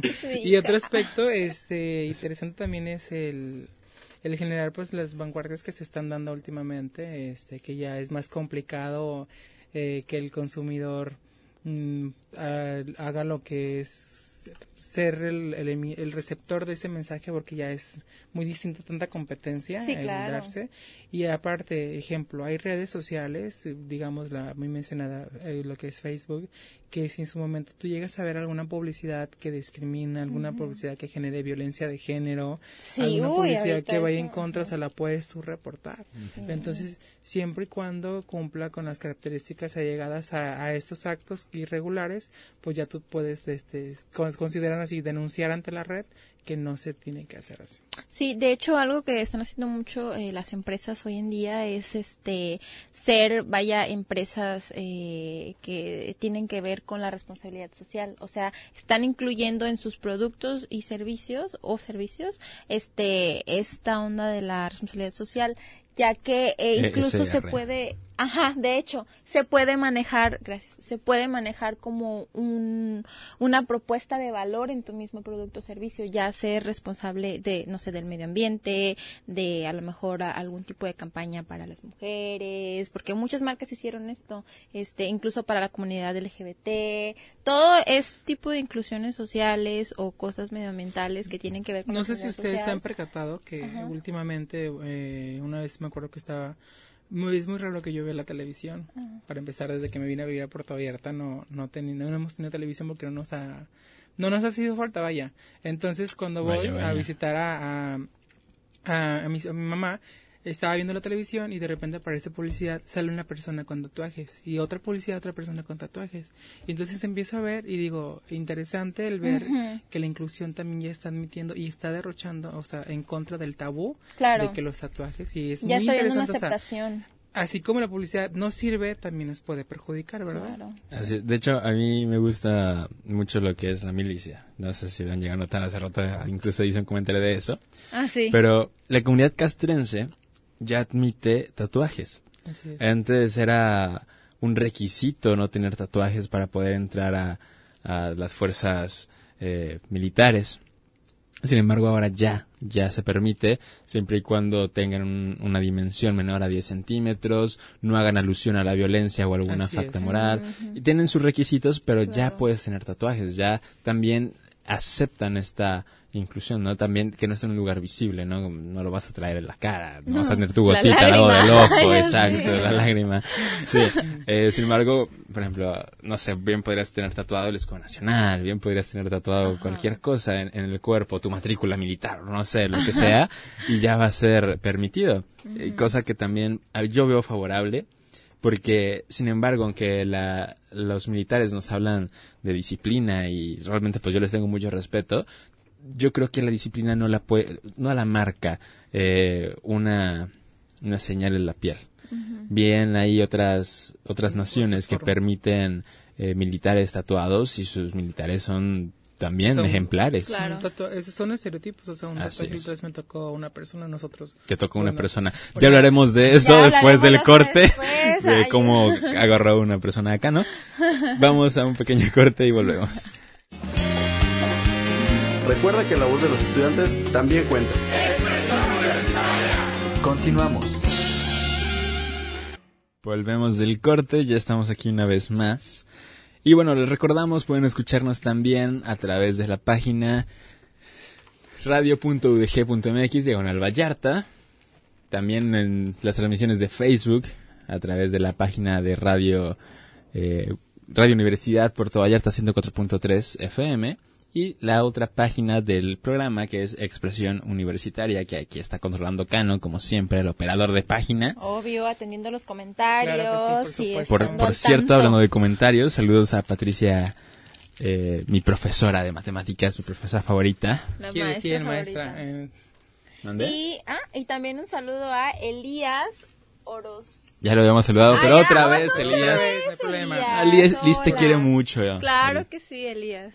Y otro aspecto este interesante también es el, el generar pues las vanguardias que se están dando últimamente, este que ya es más complicado eh, que el consumidor mm, haga lo que es ser el, el, el receptor de ese mensaje, porque ya es muy distinto tanta competencia sí, el claro. darse. Y aparte, ejemplo, hay redes sociales, digamos la muy mencionada, eh, lo que es Facebook, que si en su momento tú llegas a ver alguna publicidad que discrimina, alguna uh-huh. publicidad que genere violencia de género, sí, alguna uy, publicidad que vaya eso, en contra, uh-huh. o sea, la puedes tú reportar. Uh-huh. Entonces, siempre y cuando cumpla con las características allegadas a, a estos actos irregulares, pues ya tú puedes, este, consideran así, denunciar ante la red, que no se tiene que hacer así. Sí, de hecho algo que están haciendo mucho eh, las empresas hoy en día es este ser, vaya, empresas eh, que tienen que ver con la responsabilidad social, o sea, están incluyendo en sus productos y servicios o servicios este esta onda de la responsabilidad social, ya que eh, incluso se puede, ajá, de hecho, se puede manejar, gracias, se puede manejar como un, una propuesta de valor en tu mismo producto o servicio, ya ser responsable de, no sé, del medio ambiente, de a lo mejor a, algún tipo de campaña para las mujeres, porque muchas marcas hicieron esto, este, incluso para la comunidad L G B T, todo este tipo de inclusiones sociales o cosas medioambientales que tienen que ver con no la sé si ustedes social. se han percatado que ajá. últimamente, eh, una vez me acuerdo que estaba, muy, es muy raro que yo vea la televisión. Uh-huh. Para empezar, desde que me vine a vivir a Puerto Vallarta no no, ten, no hemos tenido televisión porque no nos ha no nos ha sido falta, vaya. Entonces, cuando voy vaya, vaya. a visitar a a, a, a, mi, a mi mamá, estaba viendo la televisión y de repente aparece publicidad, sale una persona con tatuajes y otra publicidad, otra persona con tatuajes. Y entonces empiezo a ver y digo, interesante el ver uh-huh. que la inclusión también ya está admitiendo y está derrochando, o sea, en contra del tabú claro. de que los tatuajes, y es ya muy está interesante. Una aceptación. O sea, así como la publicidad no sirve, también nos puede perjudicar, ¿verdad? Claro. Así, de hecho, a mí me gusta mucho lo que es la milicia. No sé si lo han llegado a notar hace rato, incluso hice un comentario de eso. Ah, sí. Pero la comunidad castrense ya admite tatuajes. Así es. Antes era un requisito no tener tatuajes para poder entrar a, a las fuerzas eh, militares. Sin embargo, ahora ya, ya se permite, siempre y cuando tengan un, una dimensión menor a diez centímetros, no hagan alusión a la violencia o alguna Así falta es. moral. Uh-huh. Y tienen sus requisitos, pero Claro. ya puedes tener tatuajes, ya también aceptan esta inclusión, ¿no? También que no esté en un lugar visible, ¿no? No lo vas a traer en la cara, no, No, vas a tener tu la gotita al lado lágrima. del ojo, Ya exacto, sé. la lágrima. Sí, eh, sin embargo, por ejemplo, no sé, bien podrías tener tatuado el escudo nacional, bien podrías tener tatuado Ajá. cualquier cosa en, en el cuerpo, tu matrícula militar, no sé, lo que sea, y ya va a ser permitido. Eh, cosa que también eh, yo veo favorable, porque, sin embargo, aunque la, los militares nos hablan de disciplina y realmente pues yo les tengo mucho respeto, yo creo que la disciplina no la puede, no la marca eh, una, una señal en la piel. Uh-huh. Bien, hay otras otras naciones que formas. permiten eh, militares tatuados y sus militares son también Son- ejemplares. Claro. Un tatua- esos son estereotipos, o sea, un Así tatuaje es. otra vez me tocó a una persona, nosotros. Te toca una Bueno, persona. bueno, Ya hablaremos de eso Ya después del hablaremos corte, después, de ay. cómo agarró una persona acá, ¿no? Vamos a un pequeño corte y volvemos. Recuerda que la voz de los estudiantes también cuenta. Continuamos. Volvemos del corte, ya estamos aquí una vez más. Y bueno, les recordamos, pueden escucharnos también a través de la página radio punto u d g punto m x, diagonal Vallarta. También en las transmisiones de Facebook, a través de la página de Radio eh, Radio Universidad Puerto Vallarta ciento cuatro punto tres F M. Y la otra página del programa, que es Expresión Universitaria, que aquí está controlando Cano, como siempre, el operador de página. Obvio, atendiendo los comentarios. Claro que sí, por y supuesto. Por, estando por al cierto, tanto. hablando de comentarios, saludos a Patricia, eh, mi profesora de matemáticas, mi profesora favorita. La Quiere decir maestra maestra. favorita. eh, ¿Dónde? Y, ah, y también un saludo a Elías Oros. Ya lo habíamos saludado, Ah, pero ya, otra otra vez, vez. Elías. no hay problema. Ah, Liz, Liz te hola. quiere mucho. ya. Claro que sí, Elías.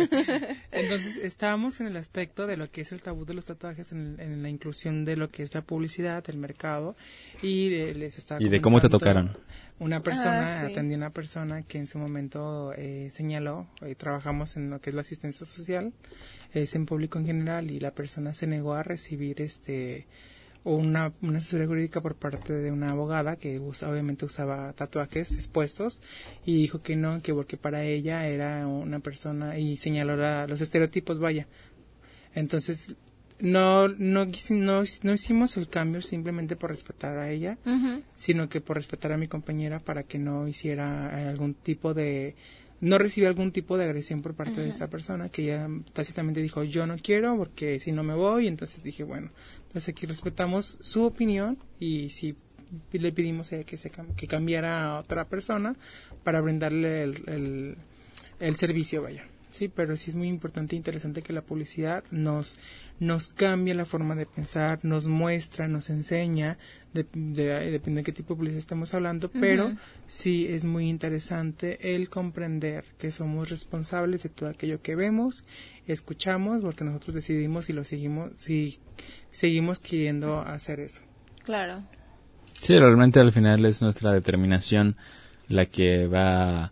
Entonces, estábamos en el aspecto de lo que es el tabú de los tatuajes, en, en la inclusión de lo que es la publicidad, el mercado, y eh, les estaba ¿Y de cómo te comentando tocaron? Una persona, Ah, sí. atendí a una persona que en su momento eh, señaló, eh, trabajamos en lo que es la asistencia social, es en público en general, y la persona se negó a recibir este una, una asesoría jurídica por parte de una abogada que usa, obviamente usaba tatuajes expuestos, y dijo que no, que porque para ella era una persona, y señaló la- los estereotipos, vaya. Entonces, no, no, quisi- no, no hicimos el cambio simplemente por respetar a ella, Ujú. sino que por respetar a mi compañera para que no hiciera eh, algún tipo de, no recibiera algún tipo de agresión por parte de esta persona, que ella tácitamente dijo, yo no quiero porque si no me voy. Entonces dije, bueno, entonces aquí respetamos su opinión, y si le pedimos a ella que, se, cam- que cambiara a otra persona para brindarle el, el, el servicio, vaya. Sí, pero sí es muy importante e interesante que la publicidad nos nos cambia la forma de pensar, nos muestra, nos enseña, de, de- depende de qué tipo de publicidad estamos hablando, pero Ujú. sí es muy interesante el comprender que somos responsables de todo aquello que vemos, escuchamos, porque nosotros decidimos si lo seguimos, si seguimos queriendo hacer eso. Claro. Sí, realmente al final es nuestra determinación la que va,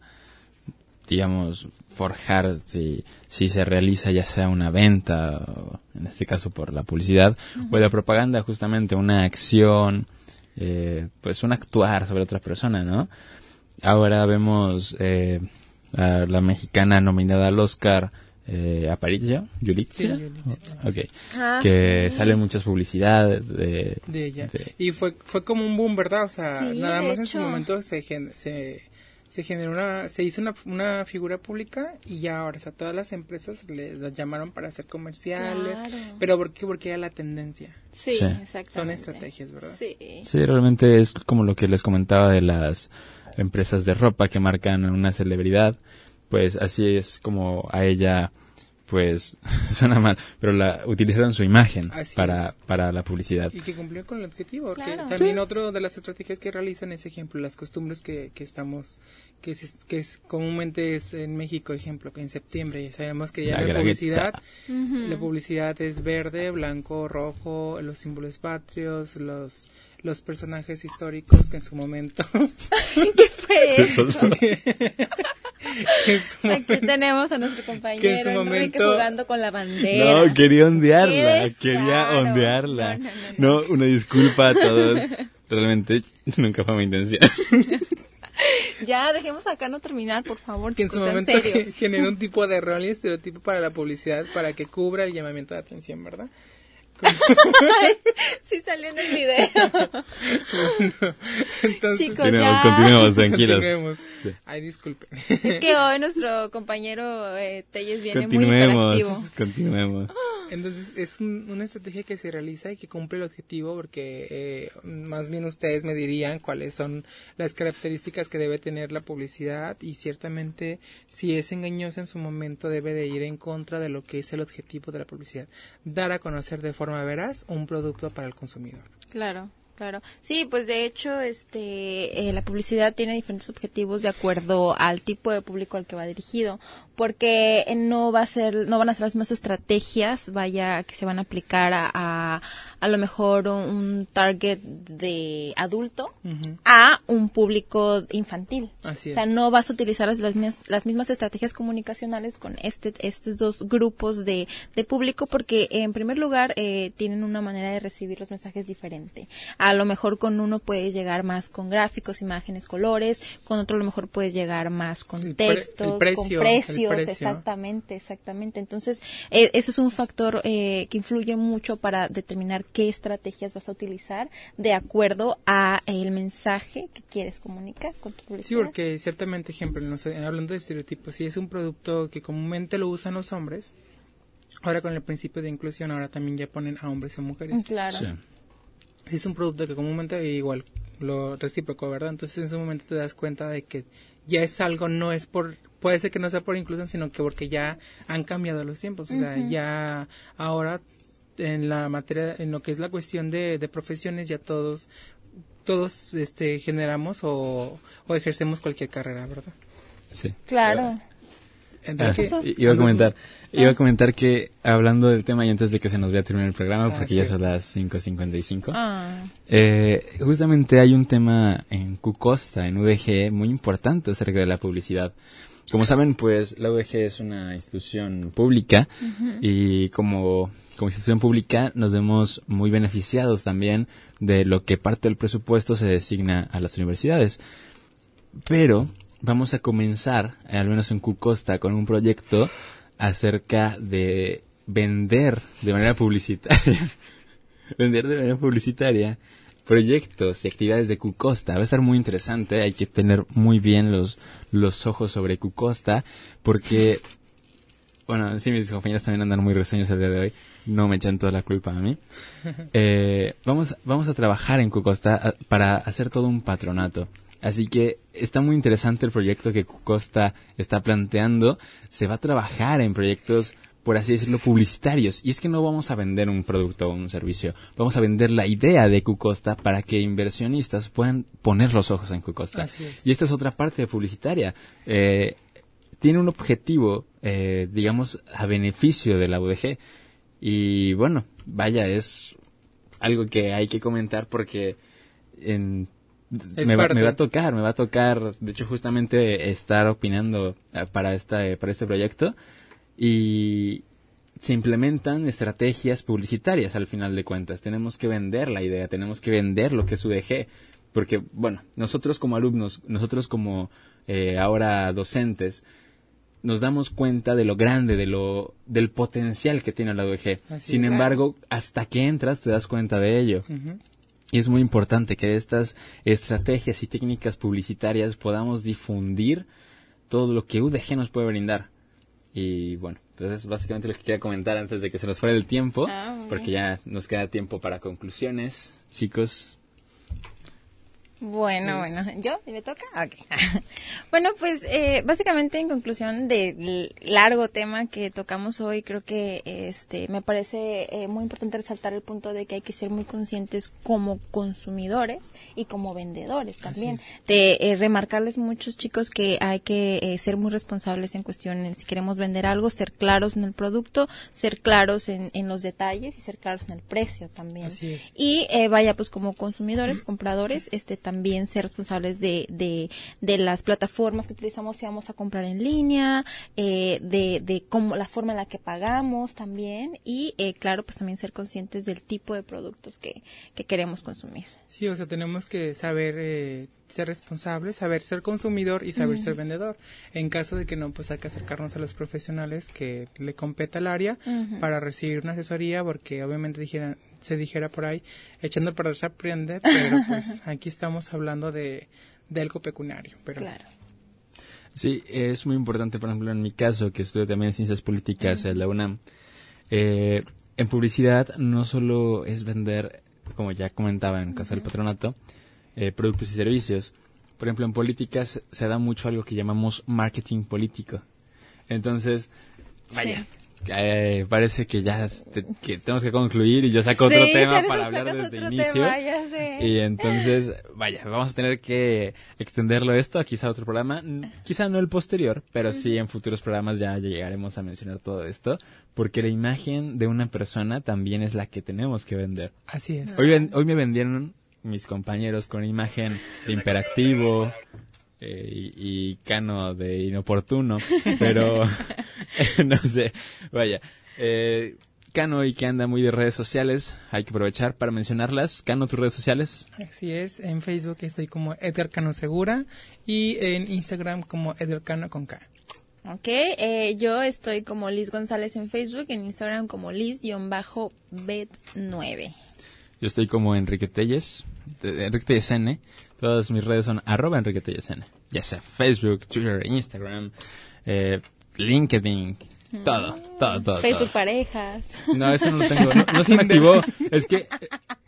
digamos, forjar si, si se realiza ya sea una venta, o en este caso por la publicidad, o la propaganda, justamente una acción, eh, pues un actuar sobre otra persona, ¿no? Ahora vemos eh, a la mexicana nominada al Oscar, eh, Aparicio, Yulitsia, Sí, Yulitsia. okay, Ah, que sí. salen muchas publicidades de, De ella. de- Y fue fue como un boom, ¿verdad? O sea, Sí, nada de más en su hecho. momento se gen- se se generó una, se hizo una, una figura pública, y ya ahora, o sea, todas las empresas le las llamaron para hacer comerciales, Claro. pero ¿por qué? Porque era la tendencia. Sí, Sí. exactamente. Son estrategias, ¿verdad? Sí. Sí, realmente es como lo que les comentaba de las empresas de ropa que marcan a una celebridad, pues así es como a ella, pues suena mal, pero la utilizaron su imagen Así para es. para la publicidad. Y que cumplió con el objetivo, porque Claro. también otro de las estrategias que realizan es, ejemplo, las costumbres que, que estamos, que es, que es comúnmente es en México, ejemplo, que en septiembre ya sabemos que ya La la, Guelaguetza. publicidad, Ujú. la publicidad es verde, blanco, rojo, los símbolos patrios, los los personajes históricos que en su momento ¿Qué fue eso? que en su Aquí momento, tenemos a nuestro compañero que en su Enrique momento- jugando con la bandera. No, quería ondearla, Qué quería descaro. ondearla. No, no, no, No, una disculpa a todos. Realmente nunca fue mi intención. Ya, dejemos acá no terminar, por favor, que en su chicos, sean momento serios. genera un tipo de rol y estereotipo para la publicidad para que cubra el llamamiento de atención, ¿verdad? Ay, sí salió en el video. Bueno, entonces, Chicos, Continuemos, ya. continuemos, tranquilos. continuemos. Sí. Ay, disculpen. Es que hoy nuestro compañero eh, Telles viene muy Continuemos, hiperactivo. continuemos. Entonces es un- una estrategia que se realiza y que cumple el objetivo porque eh, más bien ustedes me dirían cuáles son las características que debe tener la publicidad y ciertamente si es engañosa en su momento debe de ir en contra de lo que es el objetivo de la publicidad, dar a conocer de forma veraz un producto para el consumidor. Claro, claro. Sí, pues de hecho, este, eh, la publicidad tiene diferentes objetivos de acuerdo al tipo de público al que va dirigido, porque eh, no va a ser, no van a ser las mismas estrategias, vaya, que se van a aplicar a, a, a lo mejor un, un target de adulto Ujú. a un público infantil. Así O sea, es. no vas a utilizar las, las mismas, las mismas estrategias comunicacionales con este, estos dos grupos de, de público porque, en primer lugar, eh, tienen una manera de recibir los mensajes diferente. A lo mejor con uno puedes llegar más con gráficos, imágenes, colores, con otro a lo mejor puedes llegar más con El pre- el textos, precio, con el precios, precio. exactamente, exactamente. Entonces, eh, ese es un factor eh, que influye mucho para determinar qué estrategias vas a utilizar de acuerdo a el mensaje que quieres comunicar con tu publicidad. Sí, porque ciertamente, ejemplo, no sé, hablando de estereotipos, si es un producto que comúnmente lo usan los hombres, ahora con el principio de inclusión, ahora también ya ponen a hombres y mujeres. Claro. Sí. Si es un producto que comúnmente igual lo recíproco, ¿verdad? Entonces en ese momento te das cuenta de que ya es algo, no es por, puede ser que no sea por inclusión, sino que porque ya han cambiado los tiempos, o sea, Ujú. ya ahora en la materia, en lo que es la cuestión de, de profesiones, ya todos, todos este generamos o, o ejercemos cualquier carrera, ¿verdad? Sí. Claro. Ah, Entonces, i- iba a comentar, iba a comentar que hablando del tema y antes de que se nos vaya a terminar el programa, Ah, porque sí. ya son las cinco cincuenta y cinco, Ah, eh, justamente hay un tema en Cucosta, en U D G, muy importante acerca de la publicidad. Como saben, pues la U D G es una institución pública y como, como institución pública nos vemos muy beneficiados también de lo que parte del presupuesto se designa a las universidades. Pero vamos a comenzar, eh, al menos en Cucosta, con un proyecto acerca de vender de manera publicitaria, vender de manera publicitaria proyectos y actividades de Cucosta. Va a estar muy interesante, hay que tener muy bien los, los ojos sobre Cucosta, porque, bueno, sí, mis compañeras también andan muy risueños el día de hoy, no me echan toda la culpa a mí. Eh, vamos, vamos a trabajar en Cucosta a- para hacer todo un patronato. Así que está muy interesante el proyecto que Cucosta está planteando. Se va a trabajar en proyectos, por así decirlo, publicitarios. Y es que no vamos a vender un producto o un servicio. Vamos a vender la idea de Cucosta para que inversionistas puedan poner los ojos en Cucosta. Así es. Y esta es otra parte publicitaria. Eh, tiene un objetivo, eh, digamos, a beneficio de la U D G. Y bueno, vaya, es algo que hay que comentar porque en... Es Me va, parte. me va a tocar, me va a tocar, de hecho, justamente estar opinando eh, para esta, eh, para este proyecto y se implementan estrategias publicitarias al final de cuentas. Tenemos que vender la idea, tenemos que vender lo que es U D G, porque, bueno, nosotros como alumnos, nosotros como eh, ahora docentes, nos damos cuenta de lo grande, de lo del potencial que tiene la U D G. Así Sin es. embargo, hasta que entras te das cuenta de ello. Ujú. Y es muy importante que estas estrategias y técnicas publicitarias podamos difundir todo lo que U D G nos puede brindar. Y bueno, pues es básicamente lo que quería comentar antes de que se nos fuera el tiempo, Ah, muy porque bien. ya nos queda tiempo para conclusiones. Chicos, bueno, Pues- bueno. ¿Yo? ¿Y me toca? Ok. Bueno, pues eh, básicamente en conclusión del largo tema que tocamos hoy, creo que este me parece eh, muy importante resaltar el punto de que hay que ser muy conscientes como consumidores y como vendedores también. De eh, remarcarles muchos chicos que hay que eh, ser muy responsables en cuestiones, si queremos vender algo, ser claros en el producto, ser claros en, en los detalles y ser claros en el precio también. Así es. Y eh, vaya, pues como consumidores, compradores, este también ser responsables de, de, de las plataformas que utilizamos si vamos a comprar en línea, eh, de, de cómo, la forma en la que pagamos también, y eh, claro, pues también ser conscientes del tipo de productos que, que queremos consumir. Sí, o sea, tenemos que saber eh, ser responsables, saber ser consumidor y saber Uh-huh. ser vendedor. En caso de que no, pues hay que acercarnos a los profesionales que le competa el área Uh-huh. para recibir una asesoría, porque obviamente dijera, se dijera por ahí, echando para se aprende, pero pues aquí estamos hablando de, de algo pecuniario. Pero Claro. Sí, es muy importante, por ejemplo, en mi caso, que estudio también Ciencias Políticas en la UNAM, eh, en publicidad no solo es vender, como ya comentaba en Casa del Patronato, eh, productos y servicios. Por ejemplo, en políticas se da mucho algo que llamamos marketing político. Entonces, vaya, Sí. eh, parece que ya te- que tenemos que concluir y yo saco otro Sí, tema sacas para hablar desde otro inicio. tema, ya sé. Y entonces, vaya, vamos a tener que extenderlo esto a quizá otro programa, n- quizá no el posterior, pero sí en futuros programas ya llegaremos a mencionar todo esto, porque la imagen de una persona también es la que tenemos que vender. así es. Hoy, ven- hoy me vendieron mis compañeros con imagen de imperactivo eh, y, y Cano de inoportuno, pero no sé, vaya. Eh, Cano, y que anda muy de redes sociales, hay que aprovechar para mencionarlas. Cano, tus redes sociales. Así es, en Facebook estoy como Edgar Cano Segura y en Instagram como Edgar Cano con K. Ok, eh, yo estoy como Liz González en Facebook, en Instagram como Liz-bet nueve. Yo estoy como Enrique Telles, de- de Enrique Telles N. Todas mis redes son arroba Enrique Telles N. Ya sea Facebook, Twitter, Instagram, eh, LinkedIn, todo, todo, todo. Facebook todo. parejas. No, eso no lo tengo. No, no se me activó. Es que. eh,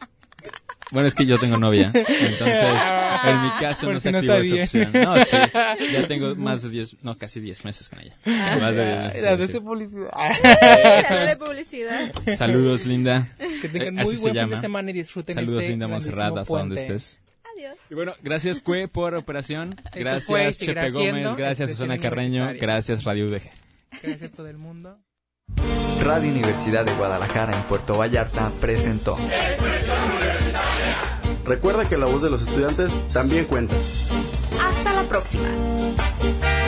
Bueno, es que yo tengo novia. Entonces, en mi caso Por no si se no activó esa sabía. opción. No, sí. Ya tengo más de diez, no, casi diez meses con ella. Más de diez meses. sí, sí. Dale publicidad. Saludos, Linda. Que tengan Eh, muy así se buen fin llama. de semana y disfruten Saludos, este Linda grandísimo Monserrat, hasta donde puente. estés. Adiós. Y bueno, gracias, Cue, por operación. Esto Gracias, fue y seguirá Chepe Gómez. siendo Gracias, Expresión Susana Carreño. Universitaria. Gracias, Radio U D G. Gracias a todo el mundo. Radio Universidad de Guadalajara en Puerto Vallarta presentó Recuerda que la voz de los estudiantes también cuenta. Hasta la próxima.